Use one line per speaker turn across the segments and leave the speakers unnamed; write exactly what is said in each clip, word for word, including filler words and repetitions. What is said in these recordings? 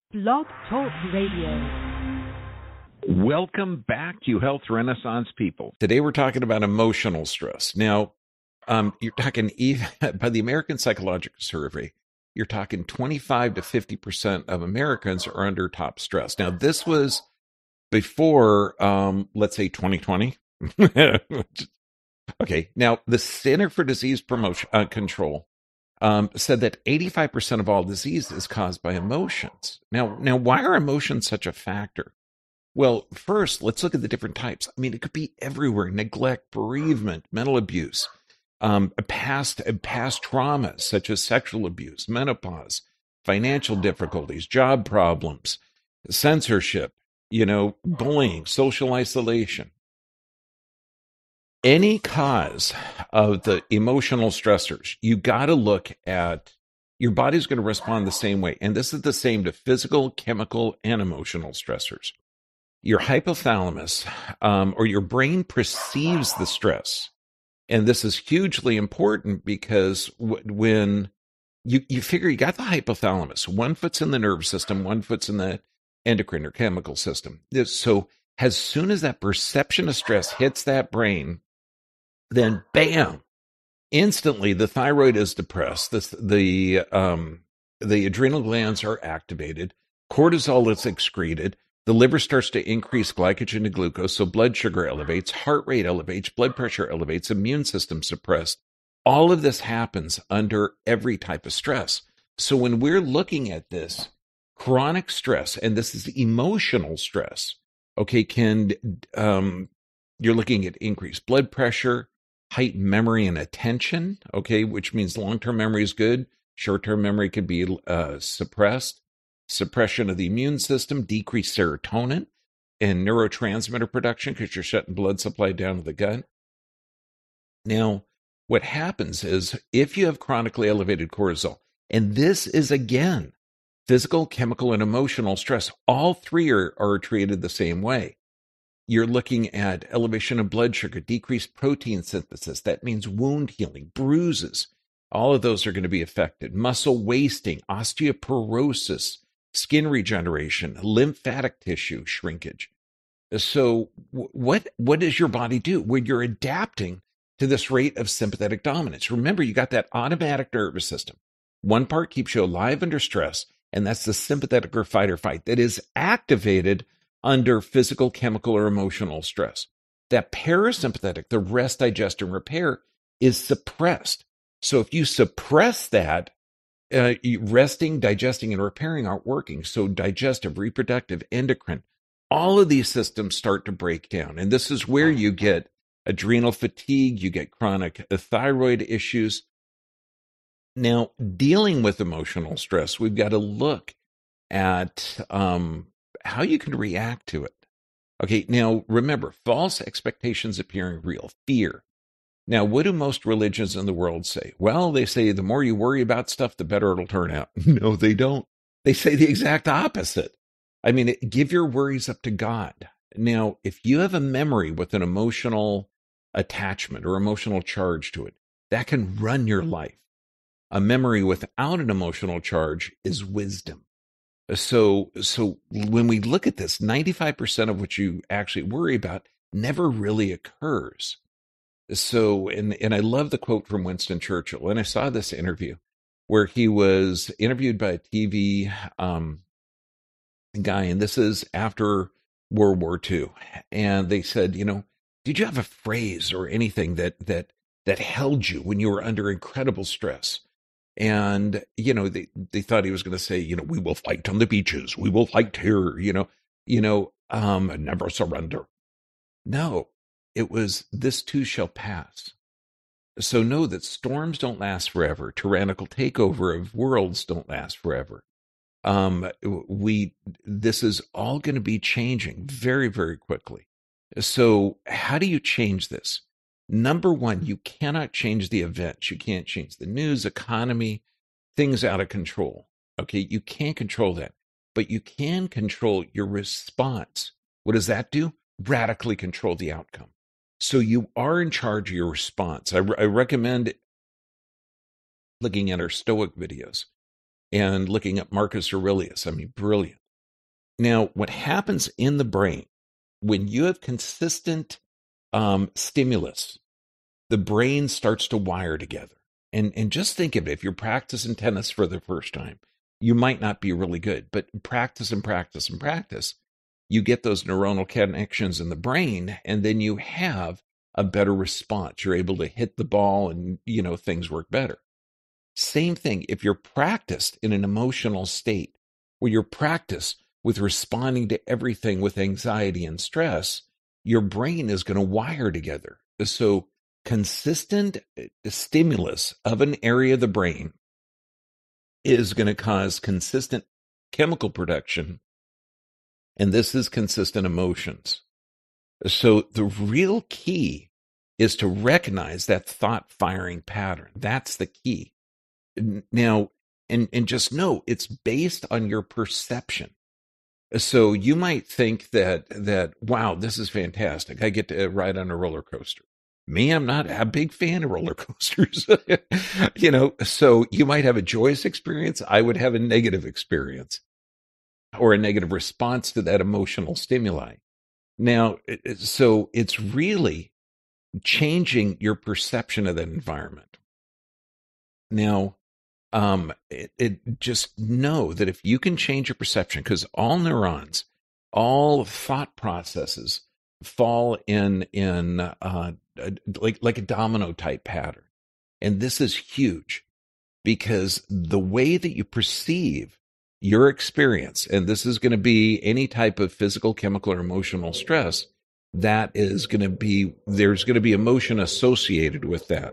Blog Talk Radio.
Welcome back, you health renaissance people. Today we're talking about emotional stress. Now, um, you're talking even by the American Psychological Survey, you're talking twenty-five to fifty percent of Americans are under top stress. Now, this was before, um, let's say, twenty twenty. Okay, now the Center for Disease Promotion uh, Control um, said that eighty-five percent of all disease is caused by emotions. Now, now, why are emotions such a factor? Well, first, let's look at the different types. I mean, it could be everywhere: neglect, bereavement, mental abuse, um, past past traumas such as sexual abuse, menopause, financial difficulties, job problems, censorship, you know, bullying, social isolation. Any cause of the emotional stressors, you got to look at, your body's going to respond the same way. And this is the same to physical, chemical, and emotional stressors. Your hypothalamus, um, or your brain, perceives the stress. And this is hugely important because w- when you, you figure you got the hypothalamus, one foot's in the nerve system, one foot's in the endocrine or chemical system. So as soon as that perception of stress hits that brain, then bam, instantly the thyroid is depressed. The, the, um, the adrenal glands are activated. Cortisol is excreted. The liver starts to increase glycogen to glucose, so blood sugar elevates, heart rate elevates, blood pressure elevates, immune system suppressed. All of this happens under every type of stress. So when we're looking at this, chronic stress, and this is emotional stress, okay, can um, you're looking at increased blood pressure, heightened memory and attention, okay, which means long-term memory is good, short-term memory could be uh, suppressed. Suppression of the immune system, decreased serotonin and neurotransmitter production because you're shutting blood supply down to the gut. Now, what happens is if you have chronically elevated cortisol, and this is, again, physical, chemical, and emotional stress, all three are, are treated the same way. You're looking at elevation of blood sugar, decreased protein synthesis. That means wound healing, bruises. All of those are going to be affected. Muscle wasting, osteoporosis, skin regeneration, lymphatic tissue shrinkage. So what what does your body do when you're adapting to this rate of sympathetic dominance? Remember, you got that automatic nervous system. One part keeps you alive under stress, and that's the sympathetic or fight or fight that is activated under physical, chemical, or emotional stress. That parasympathetic, the rest, digest, and repair, is suppressed. So if you suppress that, Uh, resting, digesting, and repairing aren't working. So digestive, reproductive, endocrine, all of these systems start to break down. And this is where you get adrenal fatigue, you get chronic thyroid issues. Now, dealing with emotional stress, we've got to look at um, how you can react to it. Okay, now remember, false expectations appearing real, fear. Now, what do most religions in the world say? Well, they say the more you worry about stuff, the better it'll turn out. No, they don't. They say the exact opposite. I mean, give your worries up to God. Now, if you have a memory with an emotional attachment or emotional charge to it, that can run your life. A memory without an emotional charge is wisdom. So, so when we look at this, ninety-five percent of what you actually worry about never really occurs. So, and, and I love the quote from Winston Churchill. And I saw this interview where he was interviewed by a T V um, guy. And this is after World War Two. And they said, you know, did you have a phrase or anything that, that, that held you when you were under incredible stress? And, you know, they, they thought he was going to say, you know, we will fight on the beaches. We will fight here, you know, you know, um, never surrender. No. It was, this too shall pass. So know that storms don't last forever. Tyrannical takeover of worlds don't last forever. Um, we, this is all going to be changing very, very quickly. So how do you change this? Number one, you cannot change the events. You can't change the news, economy, things out of control. Okay, you can't control that, but you can control your response. What does that do? Radically control the outcome. So you are in charge of your response. I, I recommend looking at our Stoic videos. and looking at Marcus Aurelius. I mean, brilliant. Now, what happens in the brain when you have consistent um, stimulus, the brain starts to wire together. And, and just think of it, if you're practicing tennis for the first time, you might not be really good, but practice and practice and practice, you get those neuronal connections in the brain, and then you have a better response. You're able to hit the ball and, you know, things work better. Same thing, if you're practiced in an emotional state where you're practiced with responding to everything with anxiety and stress, your brain is going to wire together. So consistent stimulus of an area of the brain is going to cause consistent chemical production, and this is consistent emotions. So the real key is to recognize that thought firing pattern. That's the key. Now, and, and just know it's based on your perception. So you might think that, that, wow, this is fantastic. I get to ride on a roller coaster. Me, I'm not a big fan of roller coasters. You know, so you might have a joyous experience. I would have a negative experience or a negative response to that emotional stimuli. Now, so it's really changing your perception of that environment. Now, um, it, it just know that if you can change your perception, because all neurons, all thought processes fall in in uh, like like a domino type pattern, and this is huge because the way that you perceive your experience, and this is going to be any type of physical, chemical, or emotional stress, that is going to be there's going to be emotion associated with that.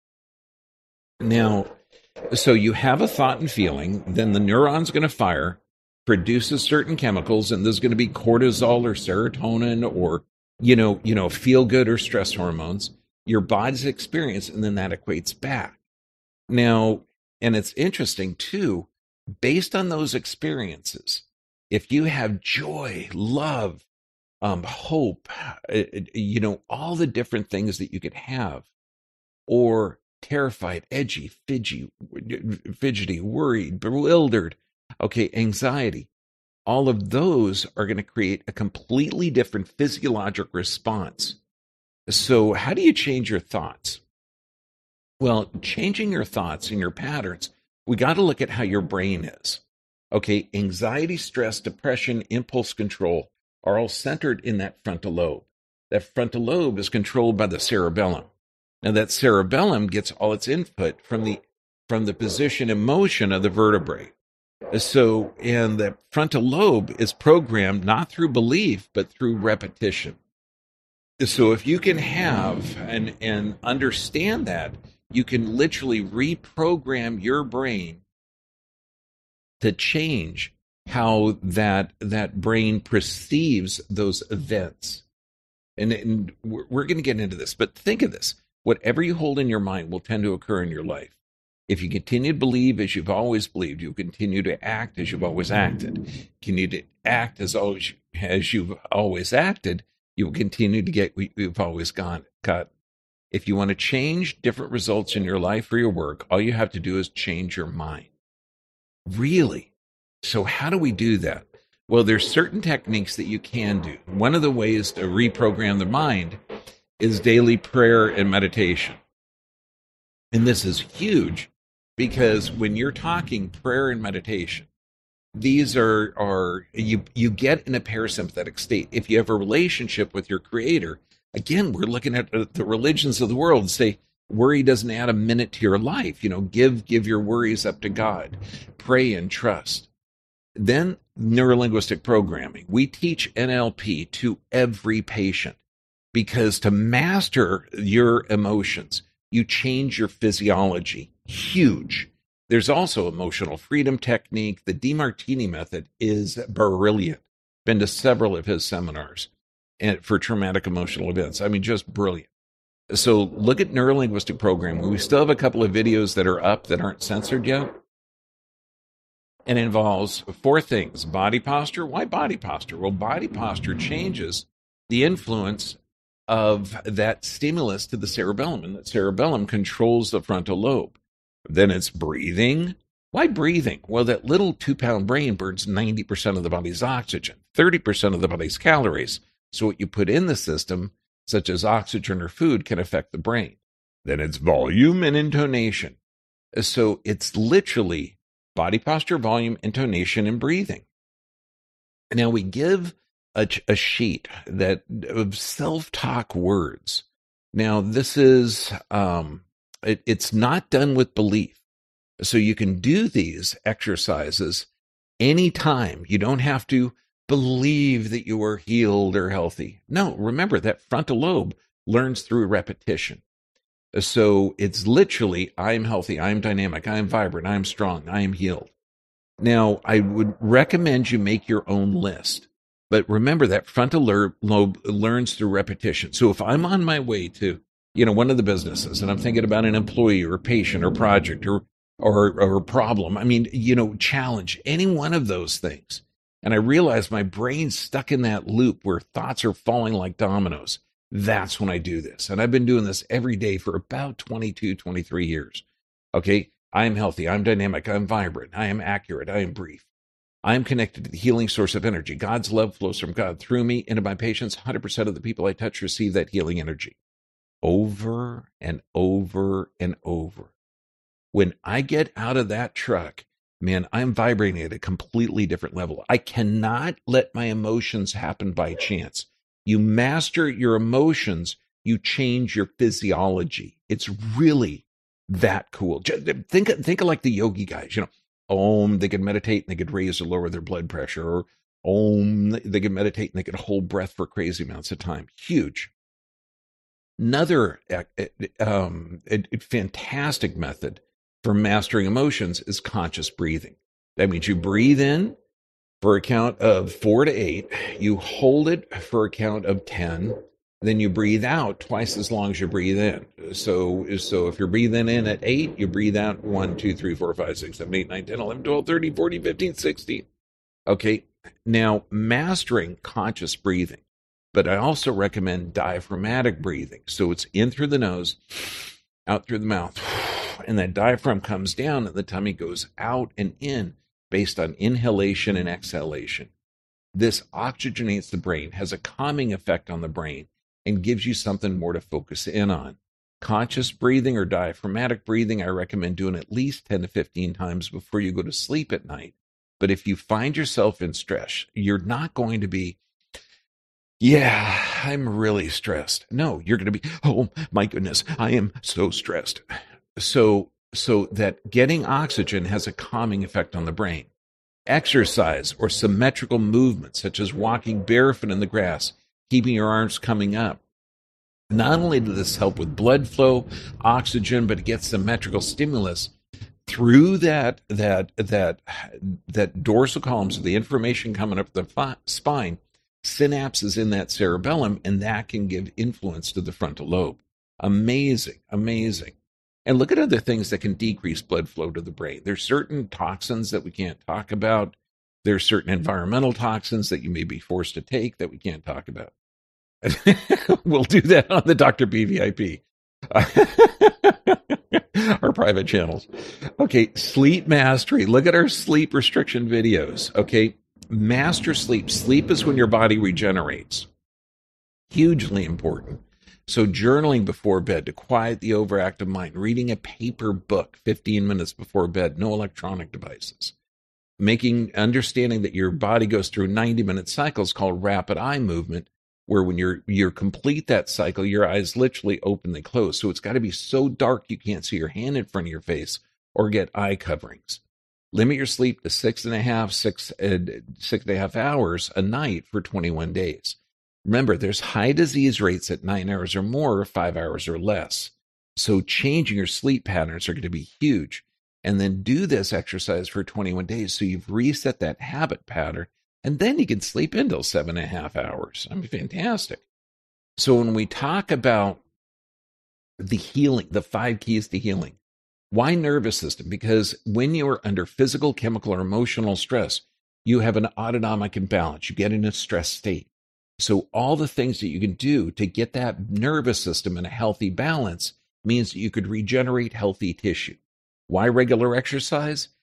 Now, so you have a thought and feeling, then the neuron's going to fire, produces certain chemicals, and there's going to be cortisol or serotonin or, you know, you know, feel good or stress hormones, your body's experience, and then that equates back. Now, and it's interesting too, based on those experiences, if you have joy, love, um, hope, you know, all the different things that you could have, or terrified, edgy, fidgety, fidgety, worried, bewildered, okay, anxiety. All of those are going to create a completely different physiologic response. So how do you change your thoughts? Well, changing your thoughts and your patterns, we got to look at how your brain is. Okay, anxiety, stress, depression, impulse control are all centered in that frontal lobe. That frontal lobe is controlled by the cerebellum. Now, that cerebellum gets all its input from the from the position and motion of the vertebrae. So, and the frontal lobe is programmed not through belief, but through repetition. So if you can have and, and understand that, you can literally reprogram your brain to change how that, that brain perceives those events. And, and we're, we're going to get into this, but think of this. Whatever you hold in your mind will tend to occur in your life. If you continue to believe as you've always believed, you'll continue to act as you've always acted. Continue to act as always as you've always acted, you will continue to get what you've always got. If you want to change different results in your life or your work, all you have to do is change your mind. Really? So how do we do that? Well, there's certain techniques that you can do. One of the ways to reprogram the mind is daily prayer and meditation. And this is huge because when you're talking prayer and meditation, these are, are you, you get in a parasympathetic state. If you have a relationship with your creator, again, we're looking at the religions of the world and say, worry doesn't add a minute to your life. You know, give, give your worries up to God. Pray and trust. Then neurolinguistic programming. We teach N L P to every patient. Because to master your emotions, you change your physiology. Huge. There's also emotional freedom technique. The DeMartini method is brilliant. Been to several of his seminars and for traumatic emotional events. I mean, just brilliant. So look at neurolinguistic programming. We still have a couple of videos that are up that aren't censored yet. And it involves four things. Body posture. Why body posture? Well, body posture changes the influence of that stimulus to the cerebellum, and the cerebellum controls the frontal lobe. Then it's breathing, Why breathing? Well, that little two-pound brain burns ninety percent of the body's oxygen, thirty percent of the body's calories. So what you put in the system, such as oxygen or food, can affect the brain. Then it's volume and intonation. So it's literally body posture, volume, intonation, and breathing. Now we give a, a sheet that of self-talk words. Now this is, um, it, it's not done with belief. So you can do these exercises anytime. You don't have to believe that you are healed or healthy. No, remember that frontal lobe learns through repetition. So it's literally, I'm healthy, I'm dynamic, I'm vibrant, I'm strong, I am healed. Now, I would recommend you make your own list. But remember that frontal lobe learns through repetition. So if I'm on my way to, you know, one of the businesses and I'm thinking about an employee or a patient or project or or or a problem, I mean, you know, challenge, any one of those things. And I realize my brain's stuck in that loop where thoughts are falling like dominoes. That's when I do this. And I've been doing this every day for about twenty-two, twenty-three years. Okay. I am healthy. I'm dynamic. I'm vibrant. I am accurate. I am brief. I am connected to the healing source of energy. God's love flows from God through me into my patients. one hundred percent of the people I touch receive that healing energy. Over and over and over. When I get out of that truck, man, I'm vibrating at a completely different level. I cannot let my emotions happen by chance. You master your emotions, you change your physiology. It's really that cool. Think, think of like the yogi guys, you know, Om, they could meditate and they could raise or lower their blood pressure, or Om, they could meditate and they could hold breath for crazy amounts of time. Huge. Another um, a, a fantastic method for mastering emotions is conscious breathing. That means you breathe in for a count of four to eight, you hold it for a count of ten, then you breathe out twice as long as you breathe in. So, so if you're breathing in at eight, you breathe out one, two, three, four, five, six, seven, eight, nine, ten, eleven, twelve, thirteen, fourteen, fifteen, sixteen. Okay, now mastering conscious breathing. But I also recommend diaphragmatic breathing. So it's in through the nose, out through the mouth, and that diaphragm comes down and the tummy goes out and in based on inhalation and exhalation. This oxygenates the brain, has a calming effect on the brain, and gives you something more to focus in on. Conscious breathing or diaphragmatic breathing, I recommend doing at least ten to fifteen times before you go to sleep at night. But if you find yourself in stress, you're not going to be, yeah, I'm really stressed. No, you're going to be, oh my goodness, I am so stressed. So, so that getting oxygen has a calming effect on the brain. Exercise or symmetrical movement, such as walking barefoot in the grass, keeping your arms coming up. Not only does this help with blood flow, oxygen, but it gets symmetrical stimulus through that that that that dorsal column, so the information coming up the fi- spine, synapses in that cerebellum, and that can give influence to the frontal lobe. Amazing, amazing. And look at other things that can decrease blood flow to the brain. There's certain toxins that we can't talk about. There's certain environmental toxins that you may be forced to take that we can't talk about. We'll do that on the Doctor B V I P. Our private channels. Okay, sleep mastery. Look at our sleep restriction videos. Okay, master sleep. Sleep is when your body regenerates. Hugely important. So journaling before bed to quiet the overactive mind, reading a paper book fifteen minutes before bed, no electronic devices. Making, understanding that your body goes through ninety minute cycles called rapid eye movement, where when you're, you're complete that cycle, your eyes literally open and close. So it's got to be so dark you can't see your hand in front of your face or get eye coverings. Limit your sleep to six and a half, six, uh, six and a half hours a night for twenty-one days. Remember, there's high disease rates at nine hours or more, or five hours or less. So changing your sleep patterns are going to be huge. And then do this exercise for twenty-one days. So you've reset that habit pattern, and then you can sleep until seven and a half hours. I mean, fantastic. So when we talk about the healing, the five keys to healing, why nervous system? Because when you are under physical, chemical, or emotional stress, you have an autonomic imbalance. You get in a stress state. So all the things that you can do to get that nervous system in a healthy balance means that you could regenerate healthy tissue. Why regular exercise?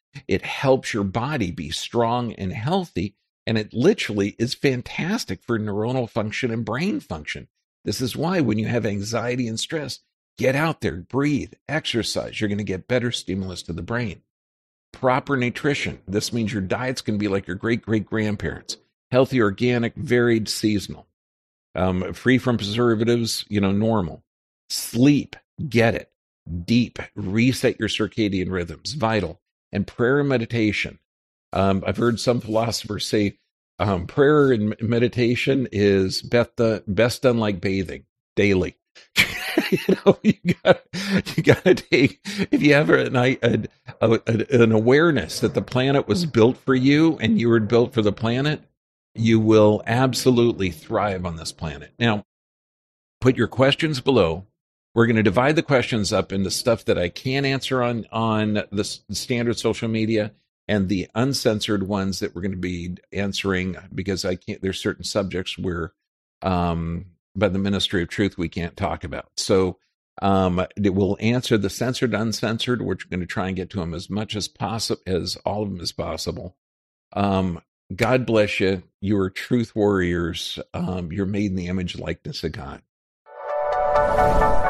It helps your body be strong and healthy, and it literally is fantastic for neuronal function and brain function. This is why when you have anxiety and stress, get out there, breathe, exercise. You're going to get better stimulus to the brain. Proper nutrition. This means your diet's going to be like your great-great-grandparents. Healthy, organic, varied, seasonal. Um, free from preservatives, you know, normal. Sleep, get it. Deep, reset your circadian rhythms, vital. And prayer and meditation. Um, I've heard some philosophers say um, prayer and meditation is best done, best done like bathing daily. you know, you got you got to take, if you have an, a, a, an awareness that the planet was built for you and you were built for the planet, you will absolutely thrive on this planet. Now, put your questions below. We're going to divide the questions up into stuff that I can answer on, on the standard social media and the uncensored ones that we're going to be answering, because I can't, there's certain subjects where, um, by the Ministry of Truth, we can't talk about. So um, it will answer the censored, uncensored. We're going to try and get to them as much as possible, as all of them as possible. Um, God bless you. You are truth warriors. Um, you're made in the image and likeness of God.